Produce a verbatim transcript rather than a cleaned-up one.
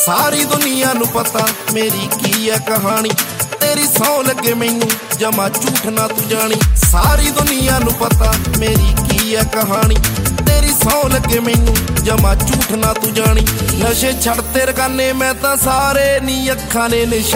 सारी दुनिया नू पता मेरी की है कहानी, तेरी सौ लगे मैनू जमा झूठ ना तू जानी। सारी दुनिया नू पता मेरी की है कहानी, तेरी सौ लगे मैनू जमा झूठ ना तू जानी। नशे छड़ते रकाने मैं तां सारे नी अखां ने नशे